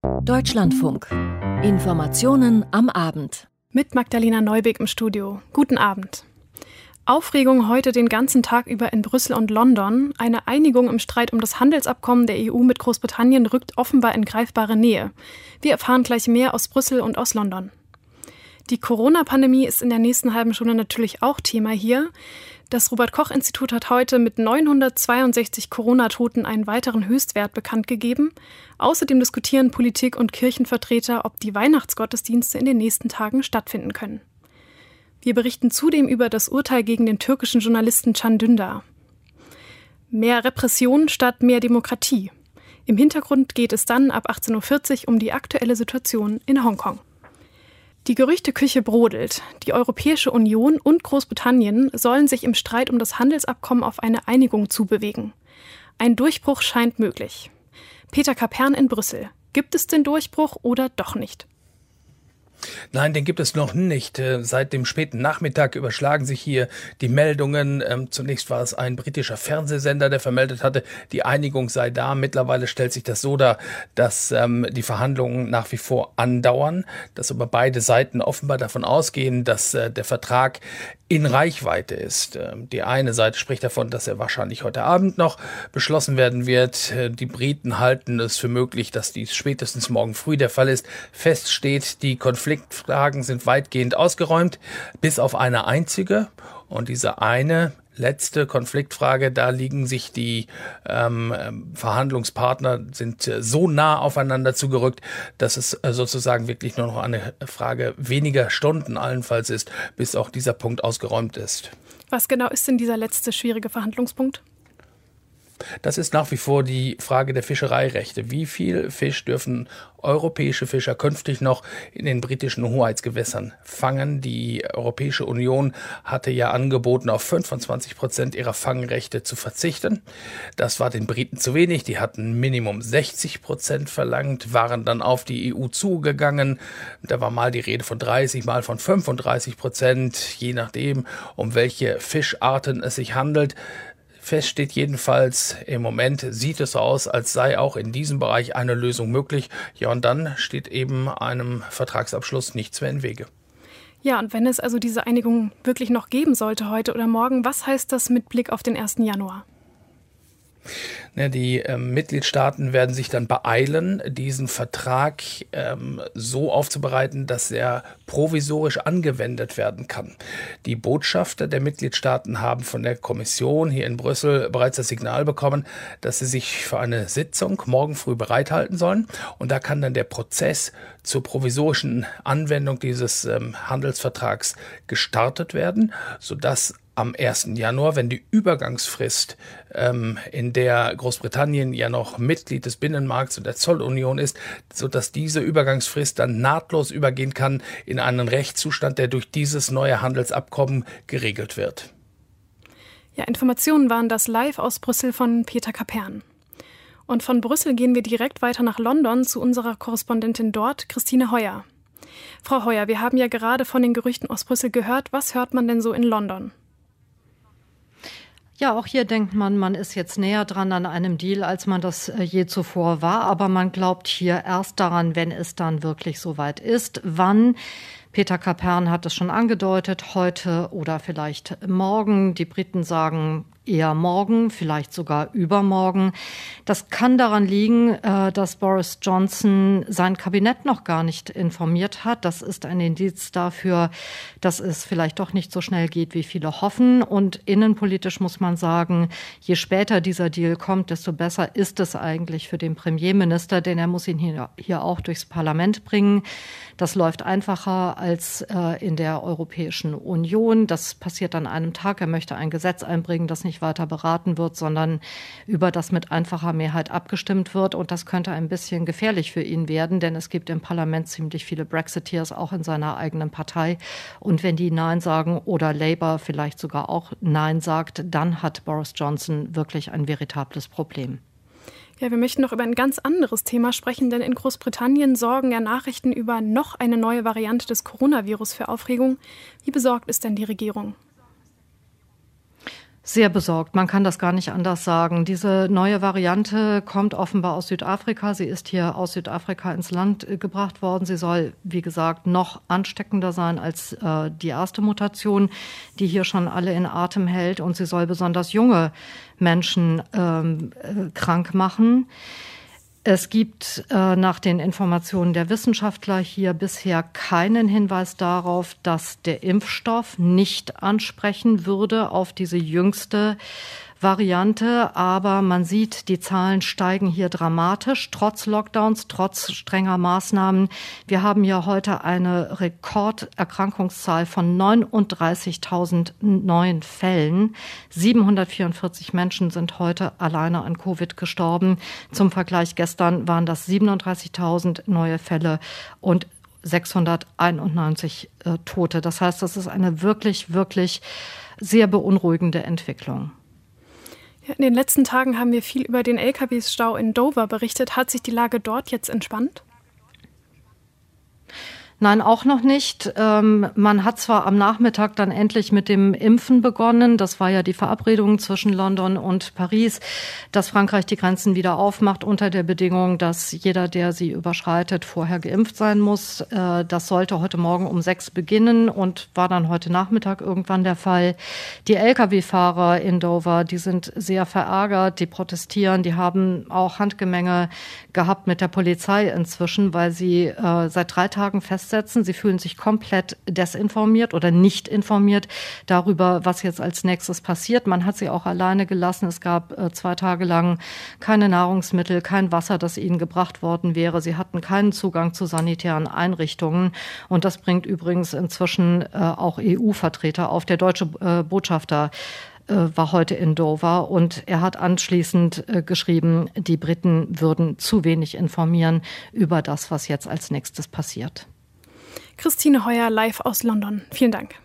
Deutschlandfunk. Informationen am Abend. Mit Magdalena Neubeck im Studio. Guten Abend. Aufregung heute den ganzen Tag über in Brüssel und London. Eine Einigung im Streit um das Handelsabkommen der EU mit Großbritannien rückt offenbar in greifbare Nähe. Wir erfahren gleich mehr aus Brüssel und aus London. Die Corona-Pandemie ist in der nächsten halben Stunde natürlich auch Thema hier. Das Robert-Koch-Institut hat heute mit 962 Corona-Toten einen weiteren Höchstwert bekannt gegeben. Außerdem diskutieren Politik- und Kirchenvertreter, ob die Weihnachtsgottesdienste in den nächsten Tagen stattfinden können. Wir berichten zudem über das Urteil gegen den türkischen Journalisten Can Dündar. Mehr Repression statt mehr Demokratie. Im Hintergrund geht es dann ab 18.40 Uhr um die aktuelle Situation in Hongkong. Die Gerüchteküche brodelt. Die Europäische Union und Großbritannien sollen sich im Streit um das Handelsabkommen auf eine Einigung zubewegen. Ein Durchbruch scheint möglich. Peter Kapern in Brüssel. Gibt es den Durchbruch oder doch nicht? Nein, den gibt es noch nicht. Seit dem späten Nachmittag überschlagen sich hier die Meldungen. Zunächst war es ein britischer Fernsehsender, der vermeldet hatte, die Einigung sei da. Mittlerweile stellt sich das so dar, dass die Verhandlungen nach wie vor andauern, dass aber beide Seiten offenbar davon ausgehen, dass der Vertrag in Reichweite ist. Die eine Seite spricht davon, dass er wahrscheinlich heute Abend noch beschlossen werden wird. Die Briten halten es für möglich, dass dies spätestens morgen früh der Fall ist. Fest steht, die Konfliktfragen sind weitgehend ausgeräumt, bis auf eine einzige. Und diese eine letzte Konfliktfrage, da liegen sich die Verhandlungspartner, sind so nah aufeinander zugerückt, dass es sozusagen wirklich nur noch eine Frage weniger Stunden allenfalls ist, bis auch dieser Punkt ausgeräumt ist. Was genau ist denn dieser letzte schwierige Verhandlungspunkt? Das ist nach wie vor die Frage der Fischereirechte. Wie viel Fisch dürfen europäische Fischer künftig noch in den britischen Hoheitsgewässern fangen? Die Europäische Union hatte ja angeboten, auf 25% ihrer Fangrechte zu verzichten. Das war den Briten zu wenig. Die hatten Minimum 60% verlangt, waren dann auf die EU zugegangen. Da war mal die Rede von 30, mal von 35%, je nachdem, um welche Fischarten es sich handelt. Fest steht jedenfalls, im Moment sieht es so aus, als sei auch in diesem Bereich eine Lösung möglich. Ja, und dann steht eben einem Vertragsabschluss nichts mehr im Wege. Ja, und wenn es also diese Einigung wirklich noch geben sollte heute oder morgen, was heißt das mit Blick auf den 1. Januar? Die Mitgliedstaaten werden sich dann beeilen, diesen Vertrag so aufzubereiten, dass er provisorisch angewendet werden kann. Die Botschafter der Mitgliedstaaten haben von der Kommission hier in Brüssel bereits das Signal bekommen, dass sie sich für eine Sitzung morgen früh bereithalten sollen. Und da kann dann der Prozess zur provisorischen Anwendung dieses Handelsvertrags gestartet werden, sodass am 1. Januar, wenn die Übergangsfrist, in der Großbritannien ja noch Mitglied des Binnenmarkts und der Zollunion ist, sodass diese Übergangsfrist dann nahtlos übergehen kann in einen Rechtszustand, der durch dieses neue Handelsabkommen geregelt wird. Ja, Informationen waren das live aus Brüssel von Peter Kapern. Und von Brüssel gehen wir direkt weiter nach London zu unserer Korrespondentin dort, Christine Heuer. Frau Heuer, wir haben ja gerade von den Gerüchten aus Brüssel gehört. Was hört man denn so in London? Ja, auch hier denkt man ist jetzt näher dran an einem Deal, als man das je zuvor war. Aber man glaubt hier erst daran, wenn es dann wirklich soweit ist. Wann? Peter Kapern hat es schon angedeutet, heute oder vielleicht morgen. Die Briten sagen eher morgen, vielleicht sogar übermorgen. Das kann daran liegen, dass Boris Johnson sein Kabinett noch gar nicht informiert hat. Das ist ein Indiz dafür, dass es vielleicht doch nicht so schnell geht, wie viele hoffen. Und innenpolitisch muss man sagen, je später dieser Deal kommt, desto besser ist es eigentlich für den Premierminister, denn er muss ihn hier auch durchs Parlament bringen. Das läuft einfacher als in der Europäischen Union. Das passiert an einem Tag. Er möchte ein Gesetz einbringen, das nicht weiter beraten wird, sondern über das mit einfacher Mehrheit abgestimmt wird. Und das könnte ein bisschen gefährlich für ihn werden, denn es gibt im Parlament ziemlich viele Brexiteers, auch in seiner eigenen Partei. Und wenn die Nein sagen oder Labour vielleicht sogar auch Nein sagt, dann hat Boris Johnson wirklich ein veritables Problem. Ja, wir möchten noch über ein ganz anderes Thema sprechen, denn in Großbritannien sorgen ja Nachrichten über noch eine neue Variante des Coronavirus für Aufregung. Wie besorgt ist denn die Regierung? Sehr besorgt, man kann das gar nicht anders sagen. Diese neue Variante kommt offenbar aus Südafrika. Sie ist hier aus Südafrika ins Land gebracht worden. Sie soll, wie gesagt, noch ansteckender sein als die erste Mutation, die hier schon alle in Atem hält. Und sie soll besonders junge Menschen krank machen. Es gibt nach den Informationen der Wissenschaftler hier bisher keinen Hinweis darauf, dass der Impfstoff nicht ansprechen würde auf diese jüngste Variante. Aber man sieht, die Zahlen steigen hier dramatisch, trotz Lockdowns, trotz strenger Maßnahmen. Wir haben ja heute eine Rekorderkrankungszahl von 39.000 neuen Fällen. 744 Menschen sind heute alleine an Covid gestorben. Zum Vergleich, gestern waren das 37.000 neue Fälle und 691 Tote. Das heißt, das ist eine wirklich, wirklich sehr beunruhigende Entwicklung. In den letzten Tagen haben wir viel über den Lkw-Stau in Dover berichtet. Hat sich die Lage dort jetzt entspannt? Nein, auch noch nicht. Man hat zwar am Nachmittag dann endlich mit dem Impfen begonnen. Das war ja die Verabredung zwischen London und Paris, dass Frankreich die Grenzen wieder aufmacht unter der Bedingung, dass jeder, der sie überschreitet, vorher geimpft sein muss. Das sollte heute Morgen um 6 beginnen und war dann heute Nachmittag irgendwann der Fall. Die Lkw-Fahrer in Dover, die sind sehr verärgert, die protestieren, die haben auch Handgemenge gehabt mit der Polizei inzwischen, weil sie seit 3 Tagen festsetzen. Sie fühlen sich komplett desinformiert oder nicht informiert darüber, was jetzt als nächstes passiert. Man hat sie auch alleine gelassen. Es gab 2 Tage lang keine Nahrungsmittel, kein Wasser, das ihnen gebracht worden wäre. Sie hatten keinen Zugang zu sanitären Einrichtungen. Und das bringt übrigens inzwischen auch EU-Vertreter auf. Der deutsche Botschafter war heute in Dover und er hat anschließend geschrieben, die Briten würden zu wenig informieren über das, was jetzt als nächstes passiert. Christine Heuer live aus London. Vielen Dank.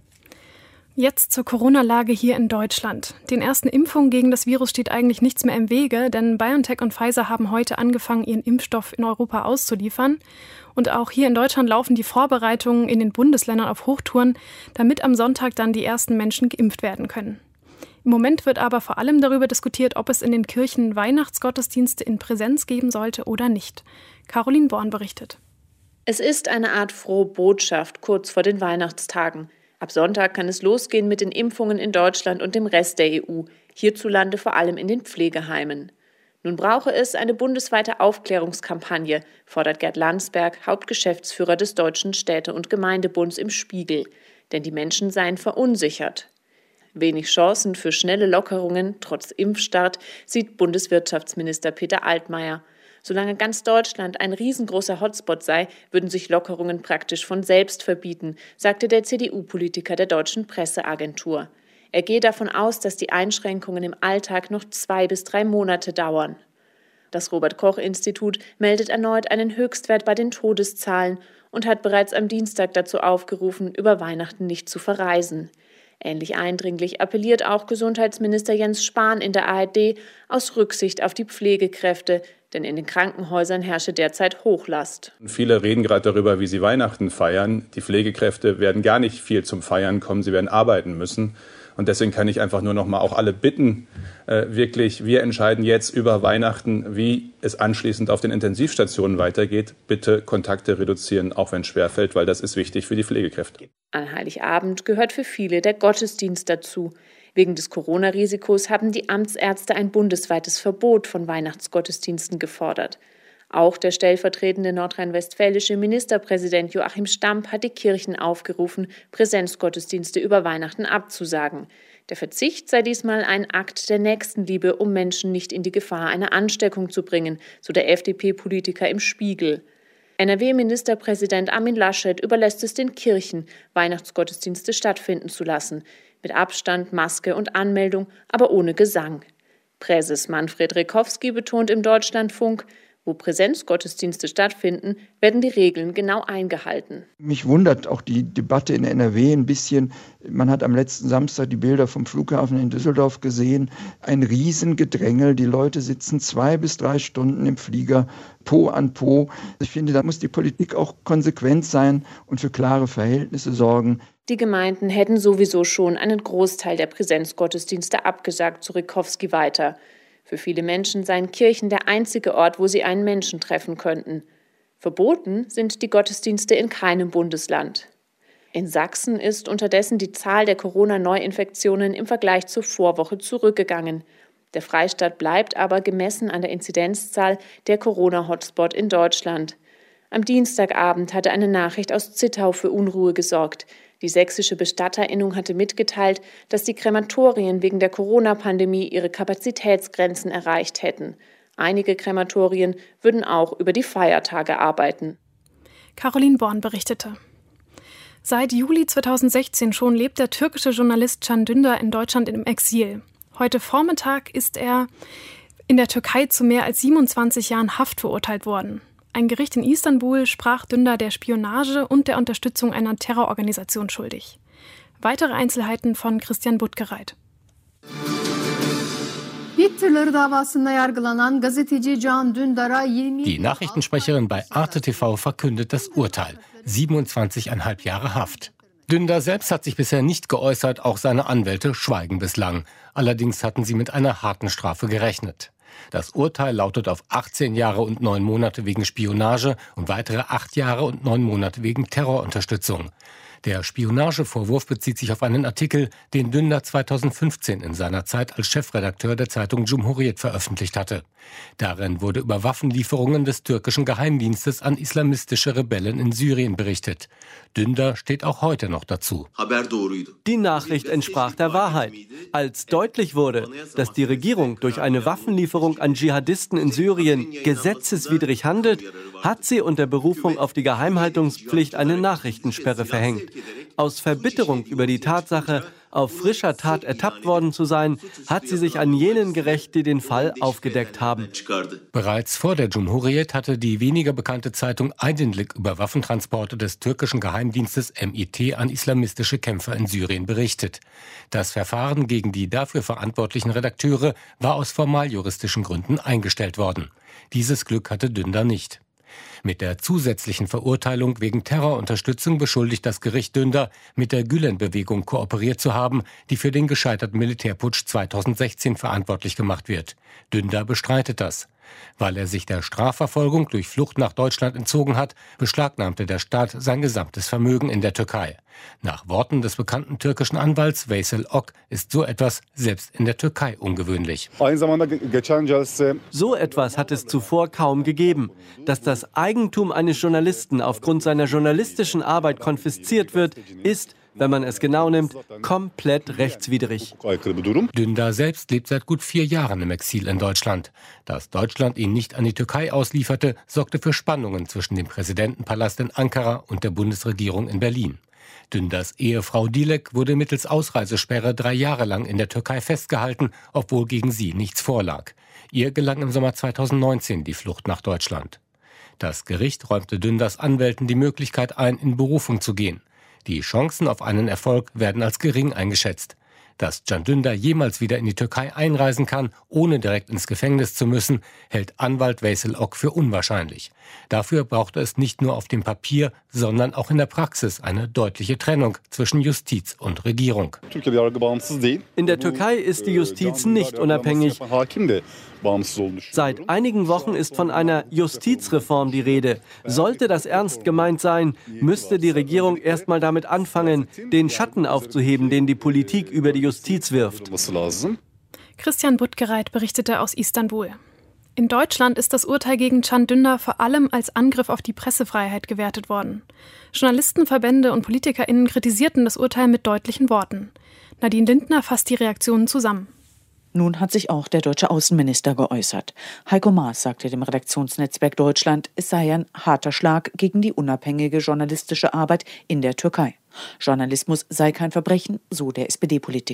Jetzt zur Corona-Lage hier in Deutschland. Den ersten Impfungen gegen das Virus steht eigentlich nichts mehr im Wege, denn BioNTech und Pfizer haben heute angefangen, ihren Impfstoff in Europa auszuliefern. Und auch hier in Deutschland laufen die Vorbereitungen in den Bundesländern auf Hochtouren, damit am Sonntag dann die ersten Menschen geimpft werden können. Im Moment wird aber vor allem darüber diskutiert, ob es in den Kirchen Weihnachtsgottesdienste in Präsenz geben sollte oder nicht. Caroline Born berichtet. Es ist eine Art frohe Botschaft kurz vor den Weihnachtstagen. Ab Sonntag kann es losgehen mit den Impfungen in Deutschland und dem Rest der EU, hierzulande vor allem in den Pflegeheimen. Nun brauche es eine bundesweite Aufklärungskampagne, fordert Gerd Landsberg, Hauptgeschäftsführer des Deutschen Städte- und Gemeindebunds im Spiegel. Denn die Menschen seien verunsichert. Wenig Chancen für schnelle Lockerungen trotz Impfstart sieht Bundeswirtschaftsminister Peter Altmaier. Solange ganz Deutschland ein riesengroßer Hotspot sei, würden sich Lockerungen praktisch von selbst verbieten, sagte der CDU-Politiker der Deutschen Presseagentur. Er gehe davon aus, dass die Einschränkungen im Alltag noch 2 bis 3 Monate dauern. Das Robert-Koch-Institut meldet erneut einen Höchstwert bei den Todeszahlen und hat bereits am Dienstag dazu aufgerufen, über Weihnachten nicht zu verreisen. Ähnlich eindringlich appelliert auch Gesundheitsminister Jens Spahn in der ARD aus Rücksicht auf die Pflegekräfte, denn in den Krankenhäusern herrsche derzeit Hochlast. Viele reden gerade darüber, wie sie Weihnachten feiern. Die Pflegekräfte werden gar nicht viel zum Feiern kommen, sie werden arbeiten müssen. Und deswegen kann ich einfach nur noch mal auch alle bitten, wirklich, wir entscheiden jetzt über Weihnachten, wie es anschließend auf den Intensivstationen weitergeht. Bitte Kontakte reduzieren, auch wenn es schwerfällt, weil das ist wichtig für die Pflegekräfte. An Heiligabend gehört für viele der Gottesdienst dazu. Wegen des Corona-Risikos haben die Amtsärzte ein bundesweites Verbot von Weihnachtsgottesdiensten gefordert. Auch der stellvertretende nordrhein-westfälische Ministerpräsident Joachim Stamp hat die Kirchen aufgerufen, Präsenzgottesdienste über Weihnachten abzusagen. Der Verzicht sei diesmal ein Akt der Nächstenliebe, um Menschen nicht in die Gefahr einer Ansteckung zu bringen, so der FDP-Politiker im Spiegel. NRW-Ministerpräsident Armin Laschet überlässt es den Kirchen, Weihnachtsgottesdienste stattfinden zu lassen. Mit Abstand, Maske und Anmeldung, aber ohne Gesang. Präses Manfred Rekowski betont im Deutschlandfunk, Wo Präsenzgottesdienste stattfinden, werden die Regeln genau eingehalten. Mich wundert auch die Debatte in NRW ein bisschen. Man hat am letzten Samstag die Bilder vom Flughafen in Düsseldorf gesehen. Ein Riesengedrängel. Die Leute sitzen 2 bis 3 Stunden im Flieger, Po an Po. Ich finde, da muss die Politik auch konsequent sein und für klare Verhältnisse sorgen. Die Gemeinden hätten sowieso schon einen Großteil der Präsenzgottesdienste abgesagt, so Rykowski weiter. Für viele Menschen seien Kirchen der einzige Ort, wo sie einen Menschen treffen könnten. Verboten sind die Gottesdienste in keinem Bundesland. In Sachsen ist unterdessen die Zahl der Corona-Neuinfektionen im Vergleich zur Vorwoche zurückgegangen. Der Freistaat bleibt aber gemessen an der Inzidenzzahl der Corona-Hotspot in Deutschland. Am Dienstagabend hatte eine Nachricht aus Zittau für Unruhe gesorgt. Die sächsische Bestatterinnung hatte mitgeteilt, dass die Krematorien wegen der Corona-Pandemie ihre Kapazitätsgrenzen erreicht hätten. Einige Krematorien würden auch über die Feiertage arbeiten. Caroline Born berichtete. Seit Juli 2016 schon lebt der türkische Journalist Can Dündar in Deutschland im Exil. Heute Vormittag ist er in der Türkei zu mehr als 27 Jahren Haft verurteilt worden. Ein Gericht in Istanbul sprach Dündar der Spionage und der Unterstützung einer Terrororganisation schuldig. Weitere Einzelheiten von Christian Buttgereit. Die Nachrichtensprecherin bei Arte TV verkündet das Urteil. 27,5 Jahre Haft. Dündar selbst hat sich bisher nicht geäußert, auch seine Anwälte schweigen bislang. Allerdings hatten sie mit einer harten Strafe gerechnet. Das Urteil lautet auf 18 Jahre und 9 Monate wegen Spionage und weitere 8 Jahre und 9 Monate wegen Terrorunterstützung. Der Spionagevorwurf bezieht sich auf einen Artikel, den Dündar 2015 in seiner Zeit als Chefredakteur der Zeitung Cumhuriyet veröffentlicht hatte. Darin wurde über Waffenlieferungen des türkischen Geheimdienstes an islamistische Rebellen in Syrien berichtet. Dündar steht auch heute noch dazu. Die Nachricht entsprach der Wahrheit. Als deutlich wurde, dass die Regierung durch eine Waffenlieferung an Dschihadisten in Syrien gesetzeswidrig handelt, hat sie unter Berufung auf die Geheimhaltungspflicht eine Nachrichtensperre verhängt. Aus Verbitterung über die Tatsache, auf frischer Tat ertappt worden zu sein, hat sie sich an jenen gerächt, die den Fall aufgedeckt haben. Bereits vor der Cumhuriyet hatte die weniger bekannte Zeitung Aydınlık über Waffentransporte des türkischen Geheimdienstes MIT an islamistische Kämpfer in Syrien berichtet. Das Verfahren gegen die dafür verantwortlichen Redakteure war aus formaljuristischen Gründen eingestellt worden. Dieses Glück hatte Dündar nicht. Mit der zusätzlichen Verurteilung wegen Terrorunterstützung beschuldigt das Gericht Dündar, mit der Gülen-Bewegung kooperiert zu haben, die für den gescheiterten Militärputsch 2016 verantwortlich gemacht wird. Dündar bestreitet das. Weil er sich der Strafverfolgung durch Flucht nach Deutschland entzogen hat, beschlagnahmte der Staat sein gesamtes Vermögen in der Türkei. Nach Worten des bekannten türkischen Anwalts Veysel Ok ist so etwas selbst in der Türkei ungewöhnlich. So etwas hat es zuvor kaum gegeben. Dass das Eigentum eines Journalisten aufgrund seiner journalistischen Arbeit konfisziert wird, ist, wenn man es genau nimmt, komplett rechtswidrig. Dündar selbst lebt seit gut 4 Jahren im Exil in Deutschland. Dass Deutschland ihn nicht an die Türkei auslieferte, sorgte für Spannungen zwischen dem Präsidentenpalast in Ankara und der Bundesregierung in Berlin. Dündars Ehefrau Dilek wurde mittels Ausreisesperre 3 Jahre lang in der Türkei festgehalten, obwohl gegen sie nichts vorlag. Ihr gelang im Sommer 2019 die Flucht nach Deutschland. Das Gericht räumte Dündars Anwälten die Möglichkeit ein, in Berufung zu gehen. Die Chancen auf einen Erfolg werden als gering eingeschätzt. Dass Can Dündar jemals wieder in die Türkei einreisen kann, ohne direkt ins Gefängnis zu müssen, hält Anwalt Veysel Ok für unwahrscheinlich. Dafür brauchte es nicht nur auf dem Papier, sondern auch in der Praxis eine deutliche Trennung zwischen Justiz und Regierung. In der Türkei ist die Justiz nicht unabhängig. Seit einigen Wochen ist von einer Justizreform die Rede. Sollte das ernst gemeint sein, müsste die Regierung erst mal damit anfangen, den Schatten aufzuheben, den die Politik über die Justiz wirft. Christian Buttgereit berichtete aus Istanbul. In Deutschland ist das Urteil gegen Can Dündar vor allem als Angriff auf die Pressefreiheit gewertet worden. Journalistenverbände und PolitikerInnen kritisierten das Urteil mit deutlichen Worten. Nadine Lindner fasst die Reaktionen zusammen. Nun hat sich auch der deutsche Außenminister geäußert. Heiko Maas sagte dem Redaktionsnetzwerk Deutschland, es sei ein harter Schlag gegen die unabhängige journalistische Arbeit in der Türkei. Journalismus sei kein Verbrechen, so der SPD-Politiker.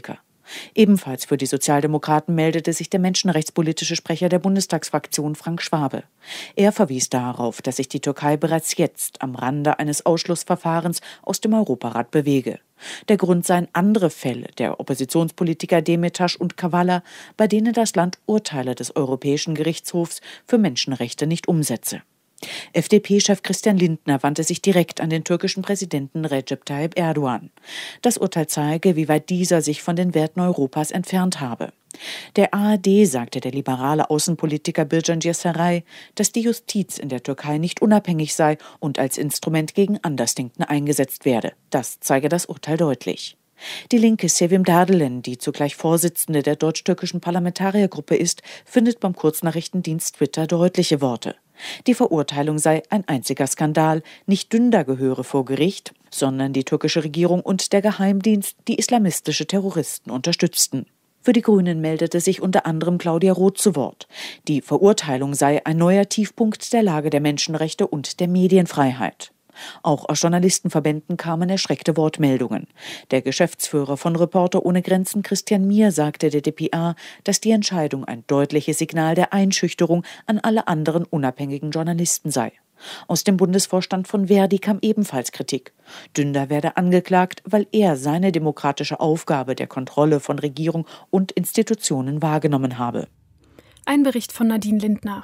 Ebenfalls für die Sozialdemokraten meldete sich der menschenrechtspolitische Sprecher der Bundestagsfraktion Frank Schwabe. Er verwies darauf, dass sich die Türkei bereits jetzt am Rande eines Ausschlussverfahrens aus dem Europarat bewege. Der Grund seien andere Fälle der Oppositionspolitiker Demirtas und Kavala, bei denen das Land Urteile des Europäischen Gerichtshofs für Menschenrechte nicht umsetze. FDP-Chef Christian Lindner wandte sich direkt an den türkischen Präsidenten Recep Tayyip Erdogan. Das Urteil zeige, wie weit dieser sich von den Werten Europas entfernt habe. Der ARD sagte der liberale Außenpolitiker Bircan Giysaray, dass die Justiz in der Türkei nicht unabhängig sei und als Instrument gegen Andersdenkende eingesetzt werde. Das zeige das Urteil deutlich. Die Linke Sevim Dardelen, die zugleich Vorsitzende der deutsch-türkischen Parlamentariergruppe ist, findet beim Kurznachrichtendienst Twitter deutliche Worte. Die Verurteilung sei ein einziger Skandal, nicht Dündar gehöre vor Gericht, sondern die türkische Regierung und der Geheimdienst, die islamistische Terroristen unterstützten. Für die Grünen meldete sich unter anderem Claudia Roth zu Wort. Die Verurteilung sei ein neuer Tiefpunkt der Lage der Menschenrechte und der Medienfreiheit. Auch aus Journalistenverbänden kamen erschreckte Wortmeldungen. Der Geschäftsführer von Reporter ohne Grenzen, Christian Mier, sagte der dpa, dass die Entscheidung ein deutliches Signal der Einschüchterung an alle anderen unabhängigen Journalisten sei. Aus dem Bundesvorstand von Verdi kam ebenfalls Kritik. Dündar werde angeklagt, weil er seine demokratische Aufgabe der Kontrolle von Regierung und Institutionen wahrgenommen habe. Ein Bericht von Nadine Lindner.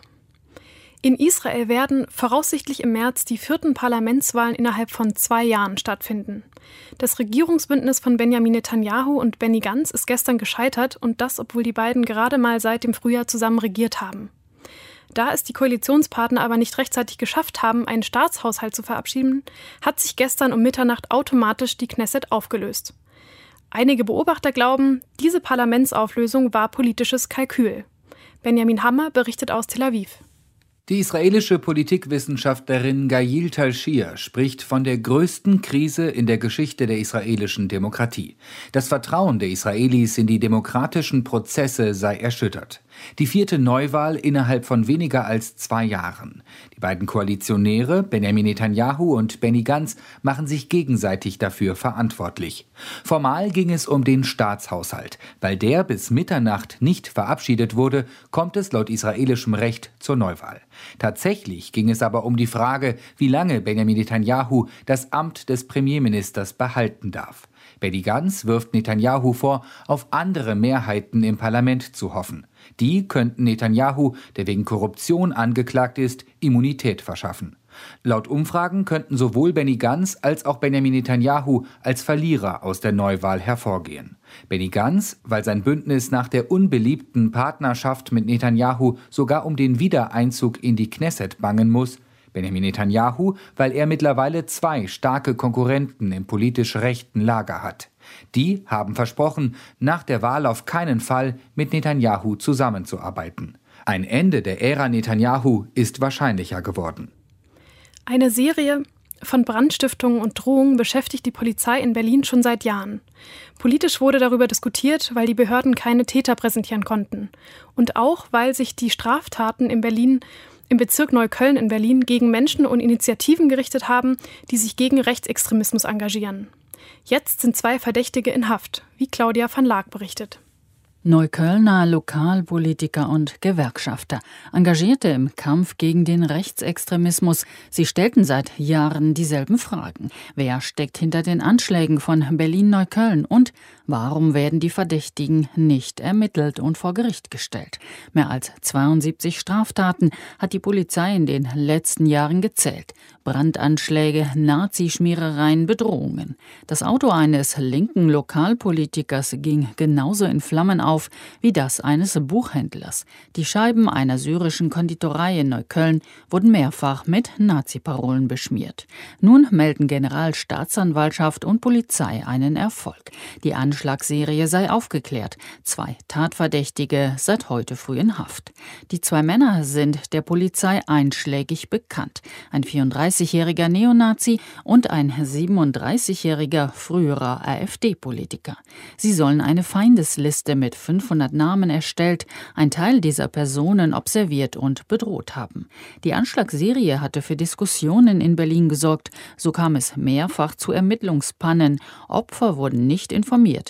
In Israel werden voraussichtlich im März die 4. Parlamentswahlen innerhalb von 2 Jahren stattfinden. Das Regierungsbündnis von Benjamin Netanyahu und Benny Gantz ist gestern gescheitert und das, obwohl die beiden gerade mal seit dem Frühjahr zusammen regiert haben. Da es die Koalitionspartner aber nicht rechtzeitig geschafft haben, einen Staatshaushalt zu verabschieden, hat sich gestern um Mitternacht automatisch die Knesset aufgelöst. Einige Beobachter glauben, diese Parlamentsauflösung war politisches Kalkül. Benjamin Hammer berichtet aus Tel Aviv. Die israelische Politikwissenschaftlerin Gail Talshir spricht von der größten Krise in der Geschichte der israelischen Demokratie. Das Vertrauen der Israelis in die demokratischen Prozesse sei erschüttert. Die 4. Neuwahl innerhalb von weniger als 2 Jahren. Die beiden Koalitionäre, Benjamin Netanyahu und Benny Gantz, machen sich gegenseitig dafür verantwortlich. Formal ging es um den Staatshaushalt. Weil der bis Mitternacht nicht verabschiedet wurde, kommt es laut israelischem Recht zur Neuwahl. Tatsächlich ging es aber um die Frage, wie lange Benjamin Netanyahu das Amt des Premierministers behalten darf. Benny Gantz wirft Netanyahu vor, auf andere Mehrheiten im Parlament zu hoffen. Die könnten Netanyahu, der wegen Korruption angeklagt ist, Immunität verschaffen. Laut Umfragen könnten sowohl Benny Gantz als auch Benjamin Netanyahu als Verlierer aus der Neuwahl hervorgehen. Benny Gantz, weil sein Bündnis nach der unbeliebten Partnerschaft mit Netanyahu sogar um den Wiedereinzug in die Knesset bangen muss. Benjamin Netanyahu, weil er mittlerweile 2 starke Konkurrenten im politisch rechten Lager hat. Die haben versprochen, nach der Wahl auf keinen Fall mit Netanyahu zusammenzuarbeiten. Ein Ende der Ära Netanyahu ist wahrscheinlicher geworden. Eine Serie von Brandstiftungen und Drohungen beschäftigt die Polizei in Berlin schon seit Jahren. Politisch wurde darüber diskutiert, weil die Behörden keine Täter präsentieren konnten. Und auch, weil sich die Straftaten im Bezirk Neukölln in Berlin gegen Menschen und Initiativen gerichtet haben, die sich gegen Rechtsextremismus engagieren. Jetzt sind 2 Verdächtige in Haft, wie Claudia van Laak berichtet. Neuköllner Lokalpolitiker und Gewerkschafter, Engagierte im Kampf gegen den Rechtsextremismus. Sie stellten seit Jahren dieselben Fragen. Wer steckt hinter den Anschlägen von Berlin-Neukölln und warum werden die Verdächtigen nicht ermittelt und vor Gericht gestellt? Mehr als 72 Straftaten hat die Polizei in den letzten Jahren gezählt. Brandanschläge, Nazischmierereien, Bedrohungen. Das Auto eines linken Lokalpolitikers ging genauso in Flammen auf wie das eines Buchhändlers. Die Scheiben einer syrischen Konditorei in Neukölln wurden mehrfach mit Nazi-Parolen beschmiert. Nun melden Generalstaatsanwaltschaft und Polizei einen Erfolg. Die Anschlagsserie sei aufgeklärt. 2 Tatverdächtige seit heute früh in Haft. Die 2 Männer sind der Polizei einschlägig bekannt. Ein 34-jähriger Neonazi und ein 37-jähriger früherer AfD-Politiker. Sie sollen eine Feindesliste mit 500 Namen erstellt, ein Teil dieser Personen observiert und bedroht haben. Die Anschlagsserie hatte für Diskussionen in Berlin gesorgt. So kam es mehrfach zu Ermittlungspannen. Opfer wurden nicht informiert.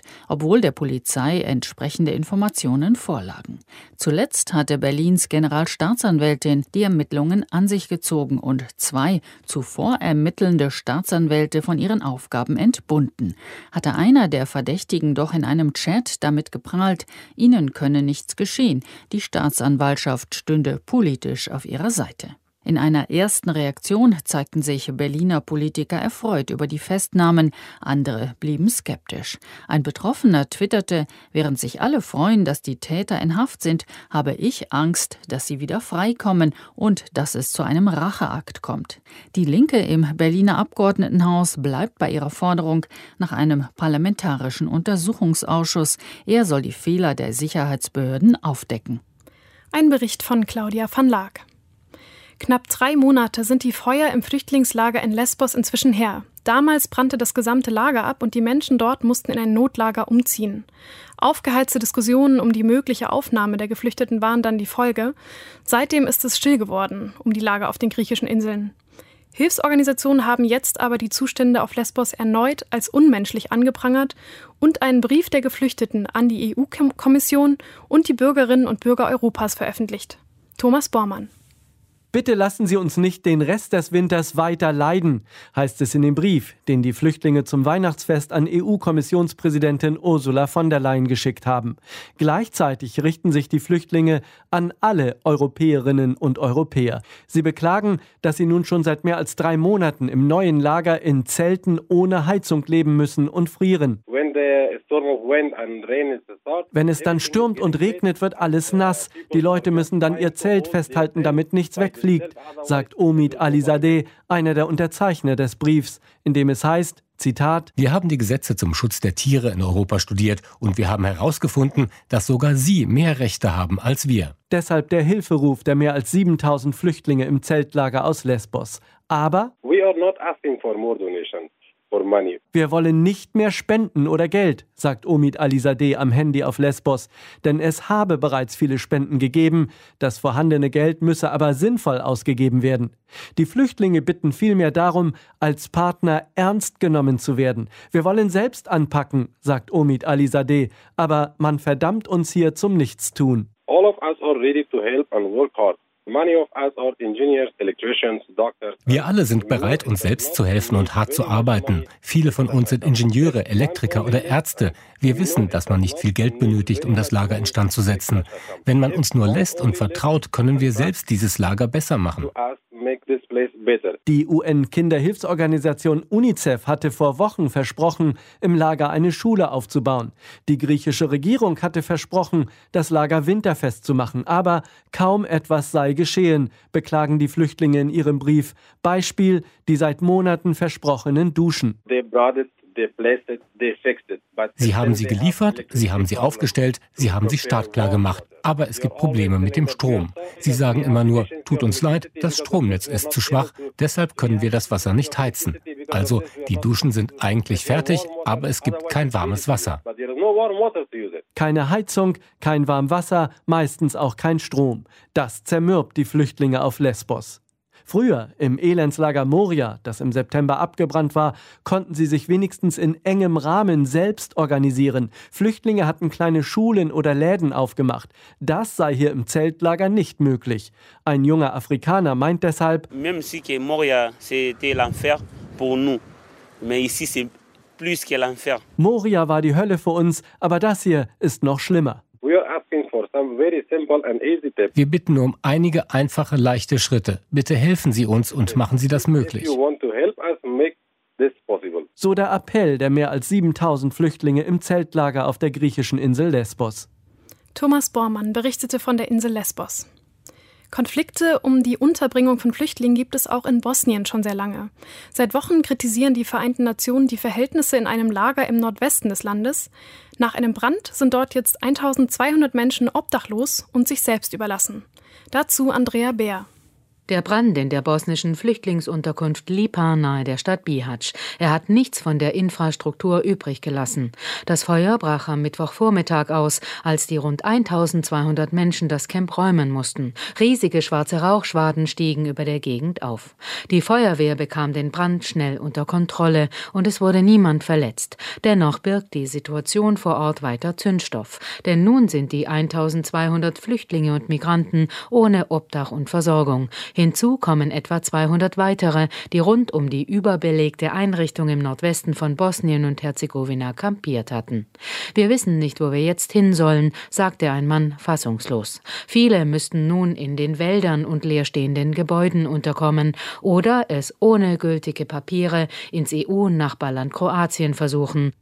nicht, obwohl der Polizei entsprechende Informationen vorlagen. Zuletzt hatte Berlins Generalstaatsanwältin die Ermittlungen an sich gezogen und 2 zuvor ermittelnde Staatsanwälte von ihren Aufgaben entbunden. Hatte einer der Verdächtigen doch in einem Chat damit geprahlt, ihnen könne nichts geschehen, die Staatsanwaltschaft stünde politisch auf ihrer Seite. In einer ersten Reaktion zeigten sich Berliner Politiker erfreut über die Festnahmen, andere blieben skeptisch. Ein Betroffener twitterte, während sich alle freuen, dass die Täter in Haft sind, habe ich Angst, dass sie wieder freikommen und dass es zu einem Racheakt kommt. Die Linke im Berliner Abgeordnetenhaus bleibt bei ihrer Forderung nach einem parlamentarischen Untersuchungsausschuss. Er soll die Fehler der Sicherheitsbehörden aufdecken. Ein Bericht von Claudia van Laak. Knapp 3 Monate sind die Feuer im Flüchtlingslager in Lesbos inzwischen her. Damals brannte das gesamte Lager ab und die Menschen dort mussten in ein Notlager umziehen. Aufgeheizte Diskussionen um die mögliche Aufnahme der Geflüchteten waren dann die Folge. Seitdem ist es still geworden um die Lager auf den griechischen Inseln. Hilfsorganisationen haben jetzt aber die Zustände auf Lesbos erneut als unmenschlich angeprangert und einen Brief der Geflüchteten an die EU-Kommission und die Bürgerinnen und Bürger Europas veröffentlicht. Thomas Bormann. Bitte lassen Sie uns nicht den Rest des Winters weiter leiden, heißt es in dem Brief, den die Flüchtlinge zum Weihnachtsfest an EU-Kommissionspräsidentin Ursula von der Leyen geschickt haben. Gleichzeitig richten sich die Flüchtlinge an alle Europäerinnen und Europäer. Sie beklagen, dass sie nun schon seit mehr als 3 Monaten im neuen Lager in Zelten ohne Heizung leben müssen und frieren. Wenn es dann stürmt und regnet, wird alles nass. Die Leute müssen dann ihr Zelt festhalten, damit nichts wegfliegt, sagt Omid Alizadeh, einer der Unterzeichner des Briefs, in dem es heißt, Zitat: Wir haben die Gesetze zum Schutz der Tiere in Europa studiert und wir haben herausgefunden, dass sogar sie mehr Rechte haben als wir. Deshalb der Hilferuf der mehr als 7.000 Flüchtlinge im Zeltlager aus Lesbos. Aber wir wollen nicht mehr Spenden oder Geld, sagt Omid Alizadeh am Handy auf Lesbos, denn es habe bereits viele Spenden gegeben, das vorhandene Geld müsse aber sinnvoll ausgegeben werden. Die Flüchtlinge bitten vielmehr darum, als Partner ernst genommen zu werden. Wir wollen selbst anpacken, sagt Omid Alizadeh, aber man verdammt uns hier zum Nichtstun. All of us are ready to help and work hard. Wir alle sind bereit, uns selbst zu helfen und hart zu arbeiten. Viele von uns sind Ingenieure, Elektriker oder Ärzte. Wir wissen, dass man nicht viel Geld benötigt, um das Lager instand zu setzen. Wenn man uns nur lässt und vertraut, können wir selbst dieses Lager besser machen. Die UN-Kinderhilfsorganisation UNICEF hatte vor Wochen versprochen, im Lager eine Schule aufzubauen. Die griechische Regierung hatte versprochen, das Lager winterfest zu machen. Aber kaum etwas sei geschehen, beklagen die Flüchtlinge in ihrem Brief. Beispiel: die seit Monaten versprochenen Duschen. Sie haben sie geliefert, sie haben sie aufgestellt, sie haben sie startklar gemacht. Aber es gibt Probleme mit dem Strom. Sie sagen immer nur, tut uns leid, das Stromnetz ist zu schwach, deshalb können wir das Wasser nicht heizen. Also, die Duschen sind eigentlich fertig, aber es gibt kein warmes Wasser. Keine Heizung, kein warmes Wasser, meistens auch kein Strom. Das zermürbt die Flüchtlinge auf Lesbos. Früher, im Elendslager Moria, das im September abgebrannt war, konnten sie sich wenigstens in engem Rahmen selbst organisieren. Flüchtlinge hatten kleine Schulen oder Läden aufgemacht. Das sei hier im Zeltlager nicht möglich. Ein junger Afrikaner meint deshalb: Moria war die Hölle für uns, aber das hier ist noch schlimmer. Wir bitten nur um einige einfache, leichte Schritte. Bitte helfen Sie uns und machen Sie das möglich. So der Appell der mehr als 7.000 Flüchtlinge im Zeltlager auf der griechischen Insel Lesbos. Thomas Bormann berichtete von der Insel Lesbos. Konflikte um die Unterbringung von Flüchtlingen gibt es auch in Bosnien schon sehr lange. Seit Wochen kritisieren die Vereinten Nationen die Verhältnisse in einem Lager im Nordwesten des Landes. Nach einem Brand sind dort jetzt 1.200 Menschen obdachlos und sich selbst überlassen. Dazu Andrea Beer. Der Brand in der bosnischen Flüchtlingsunterkunft Lipa nahe der Stadt Bihać. Er hat nichts von der Infrastruktur übrig gelassen. Das Feuer brach am Mittwochvormittag aus, als die rund 1200 Menschen das Camp räumen mussten. Riesige schwarze Rauchschwaden stiegen über der Gegend auf. Die Feuerwehr bekam den Brand schnell unter Kontrolle und es wurde niemand verletzt. Dennoch birgt die Situation vor Ort weiter Zündstoff. Denn nun sind die 1200 Flüchtlinge und Migranten ohne Obdach und Versorgung. Hinzu kommen etwa 200 weitere, die rund um die überbelegte Einrichtung im Nordwesten von Bosnien und Herzegowina kampiert hatten. Wir wissen nicht, wo wir jetzt hin sollen, sagte ein Mann fassungslos. Viele müssten nun in den Wäldern und leerstehenden Gebäuden unterkommen oder es ohne gültige Papiere ins EU-Nachbarland Kroatien versuchen.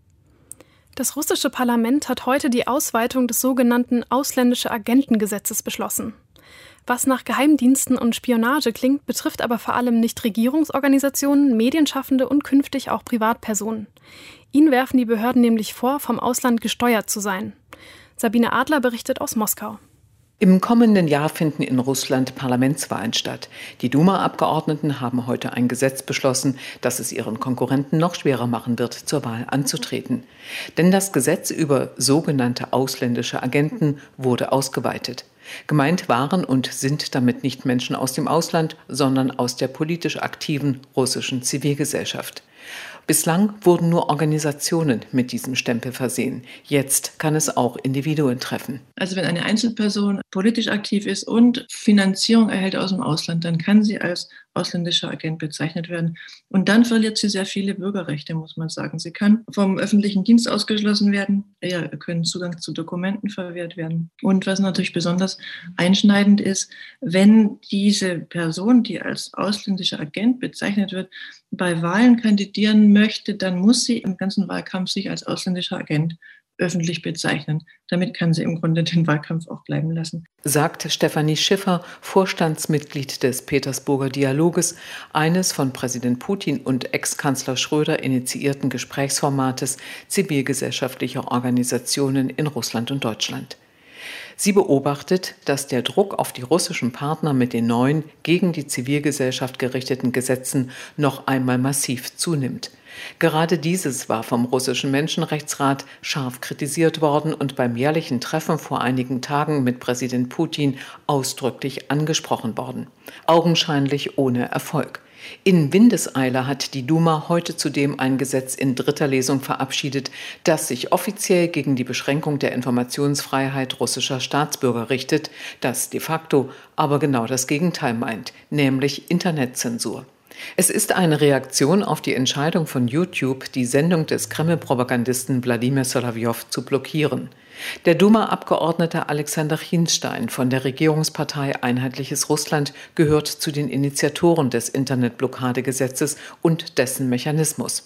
Das russische Parlament hat heute die Ausweitung des sogenannten Ausländische Agentengesetzes beschlossen. Was nach Geheimdiensten und Spionage klingt, betrifft aber vor allem Nichtregierungsorganisationen, Medienschaffende und künftig auch Privatpersonen. Ihnen werfen die Behörden nämlich vor, vom Ausland gesteuert zu sein. Sabine Adler berichtet aus Moskau. Im kommenden Jahr finden in Russland Parlamentswahlen statt. Die Duma-Abgeordneten haben heute ein Gesetz beschlossen, das es ihren Konkurrenten noch schwerer machen wird, zur Wahl anzutreten. Denn das Gesetz über sogenannte ausländische Agenten wurde ausgeweitet. Gemeint waren und sind damit nicht Menschen aus dem Ausland, sondern aus der politisch aktiven russischen Zivilgesellschaft. Bislang wurden nur Organisationen mit diesem Stempel versehen. Jetzt kann es auch Individuen treffen. Also wenn eine Einzelperson politisch aktiv ist und Finanzierung erhält aus dem Ausland, dann kann sie als ausländischer Agent bezeichnet werden. Und dann verliert sie sehr viele Bürgerrechte, muss man sagen. Sie kann vom öffentlichen Dienst ausgeschlossen werden, können Zugang zu Dokumenten verwehrt werden. Und was natürlich besonders einschneidend ist, wenn diese Person, die als ausländischer Agent bezeichnet wird, bei Wahlen kandidieren möchte, dann muss sie im ganzen Wahlkampf sich als ausländischer Agent öffentlich bezeichnen. Damit kann sie im Grunde den Wahlkampf auch bleiben lassen. Sagt Stefanie Schiffer, Vorstandsmitglied des Petersburger Dialoges, eines von Präsident Putin und Ex-Kanzler Schröder initiierten Gesprächsformates zivilgesellschaftlicher Organisationen in Russland und Deutschland. Sie beobachtet, dass der Druck auf die russischen Partner mit den neuen, gegen die Zivilgesellschaft gerichteten Gesetzen noch einmal massiv zunimmt. Gerade dieses war vom russischen Menschenrechtsrat scharf kritisiert worden und beim jährlichen Treffen vor einigen Tagen mit Präsident Putin ausdrücklich angesprochen worden. Augenscheinlich ohne Erfolg. In Windeseile hat die Duma heute zudem ein Gesetz in dritter Lesung verabschiedet, das sich offiziell gegen die Beschränkung der Informationsfreiheit russischer Staatsbürger richtet, das de facto aber genau das Gegenteil meint, nämlich Internetzensur. Es ist eine Reaktion auf die Entscheidung von YouTube, die Sendung des Kreml-Propagandisten Wladimir Solowjow zu blockieren. Der Duma-Abgeordnete Alexander Chinstein von der Regierungspartei Einheitliches Russland gehört zu den Initiatoren des Internetblockadegesetzes und dessen Mechanismus.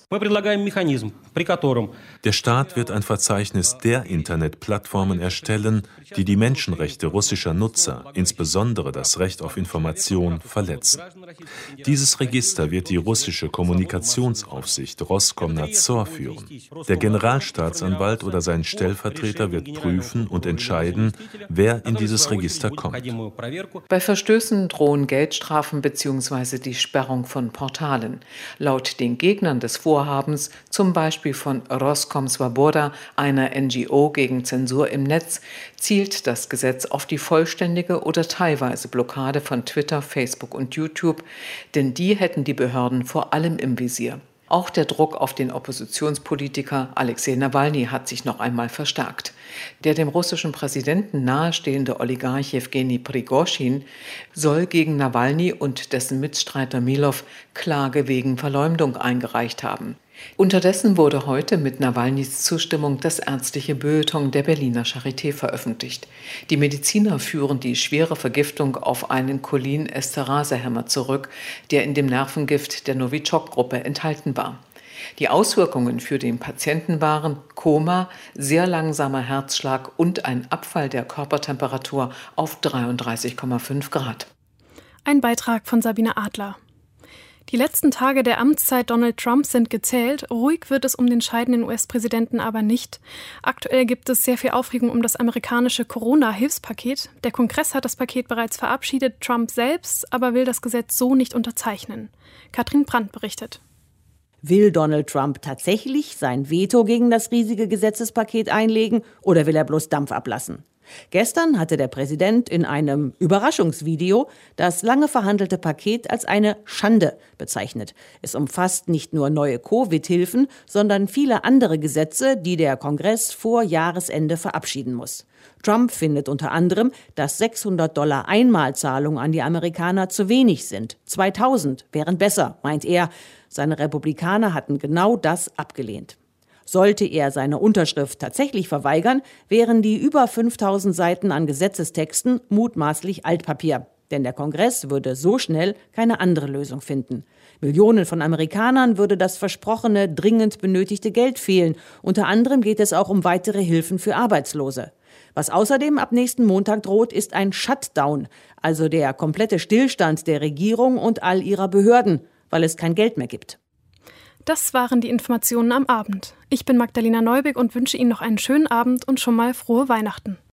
Der Staat wird ein Verzeichnis der Internetplattformen erstellen, die die Menschenrechte russischer Nutzer, insbesondere das Recht auf Information, verletzen. Dieses Register wird die russische Kommunikationsaufsicht Roskomnadzor führen. Der Generalstaatsanwalt oder sein Stellvertreter wird prüfen und entscheiden, wer in dieses Register kommt. Bei Verstößen drohen Geldstrafen bzw. die Sperrung von Portalen. Laut den Gegnern des Vorhabens, zum Beispiel von Roskom Swaboda, einer NGO gegen Zensur im Netz, zielt das Gesetz auf die vollständige oder teilweise Blockade von Twitter, Facebook und YouTube, denn die hätten die Behörden vor allem im Visier. Auch der Druck auf den Oppositionspolitiker Alexei Nawalny hat sich noch einmal verstärkt. Der dem russischen Präsidenten nahestehende Oligarch Jewgeni Prigoschin soll gegen Nawalny und dessen Mitstreiter Milov Klage wegen Verleumdung eingereicht haben. Unterdessen wurde heute mit Nawalnys Zustimmung das ärztliche Bulletin der Berliner Charité veröffentlicht. Die Mediziner führen die schwere Vergiftung auf einen Cholin-Esterase-Hämmer zurück, der in dem Nervengift der Novichok-Gruppe enthalten war. Die Auswirkungen für den Patienten waren Koma, sehr langsamer Herzschlag und ein Abfall der Körpertemperatur auf 33,5 Grad. Ein Beitrag von Sabine Adler. Die letzten Tage der Amtszeit Donald Trumps sind gezählt. Ruhig wird es um den scheidenden US-Präsidenten aber nicht. Aktuell gibt es sehr viel Aufregung um das amerikanische Corona-Hilfspaket. Der Kongress hat das Paket bereits verabschiedet, Trump selbst aber will das Gesetz so nicht unterzeichnen. Katrin Brandt berichtet. Will Donald Trump tatsächlich sein Veto gegen das riesige Gesetzespaket einlegen oder will er bloß Dampf ablassen? Gestern hatte der Präsident in einem Überraschungsvideo das lange verhandelte Paket als eine Schande bezeichnet. Es umfasst nicht nur neue Covid-Hilfen, sondern viele andere Gesetze, die der Kongress vor Jahresende verabschieden muss. Trump findet unter anderem, dass $600 Einmalzahlungen an die Amerikaner zu wenig sind. 2000 wären besser, meint er. Seine Republikaner hatten genau das abgelehnt. Sollte er seine Unterschrift tatsächlich verweigern, wären die über 5000 Seiten an Gesetzestexten mutmaßlich Altpapier. Denn der Kongress würde so schnell keine andere Lösung finden. Millionen von Amerikanern würde das versprochene, dringend benötigte Geld fehlen. Unter anderem geht es auch um weitere Hilfen für Arbeitslose. Was außerdem ab nächsten Montag droht, ist ein Shutdown, also der komplette Stillstand der Regierung und all ihrer Behörden, weil es kein Geld mehr gibt. Das waren die Informationen am Abend. Ich bin Magdalena Neubig und wünsche Ihnen noch einen schönen Abend und schon mal frohe Weihnachten.